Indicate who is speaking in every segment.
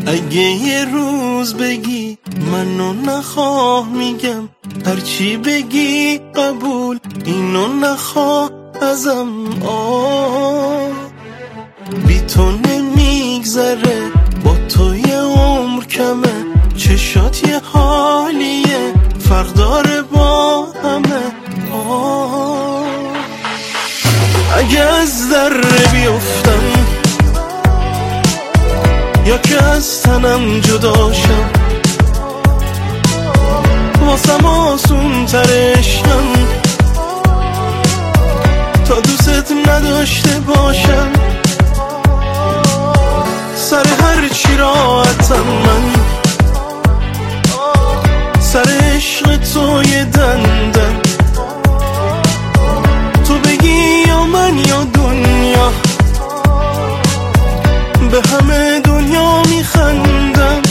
Speaker 1: اگه یه روز بگی منو نخواه، میگم هرچی بگی قبول، اینو نخواه ازم. بی تو نمیگذره، با تو یه عمر کمه، چشات یه حالیه، فرق داره با همه. اگه از دره بیفتم یا که از تنم جداشم، واسم آسون ترشم تا دوست نداشته باشم. سر هر چی راحتم من، سر عشق تو یه دندن. تو بگی یا من یا دنیا، به همه دنیا میخندم.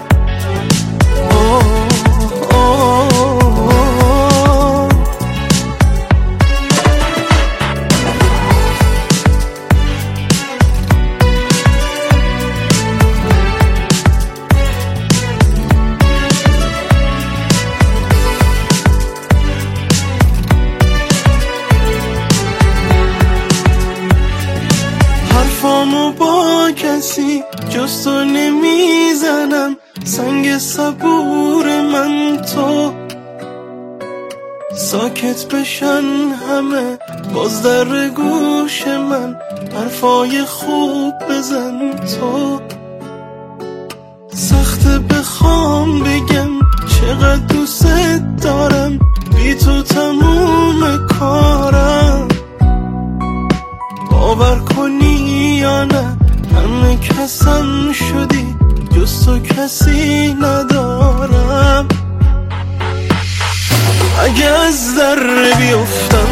Speaker 1: حرفامو با کسی جز تو نمیزنم، سنگ صبور من تو. ساکت بشن همه باز در گوش من، حرفای خوب بزن تو. سخته بخوام بگم چقدر دوست دارم، بی تو تموم کارم. باور کنی یا نه همه کسم شدی، جز تو کسی ندارم. اگه از دره بیفتم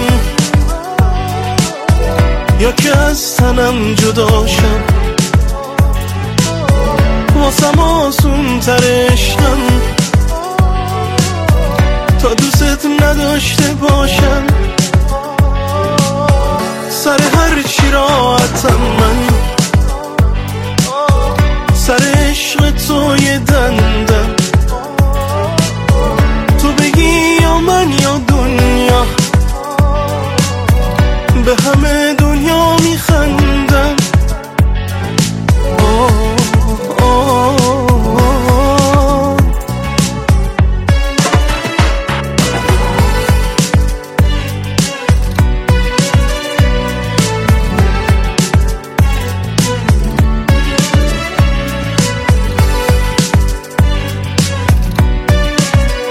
Speaker 1: یا که از تنم جداشم، واسم آسون ترشم تا دوست نداشته باشم. سر هر چی راحتم من، سر عشق تو یه دندم. تو بگی یا من یا دنیا، به همه دنیا میخندم.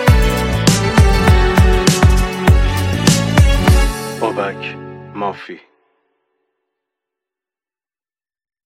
Speaker 1: بابک مافی.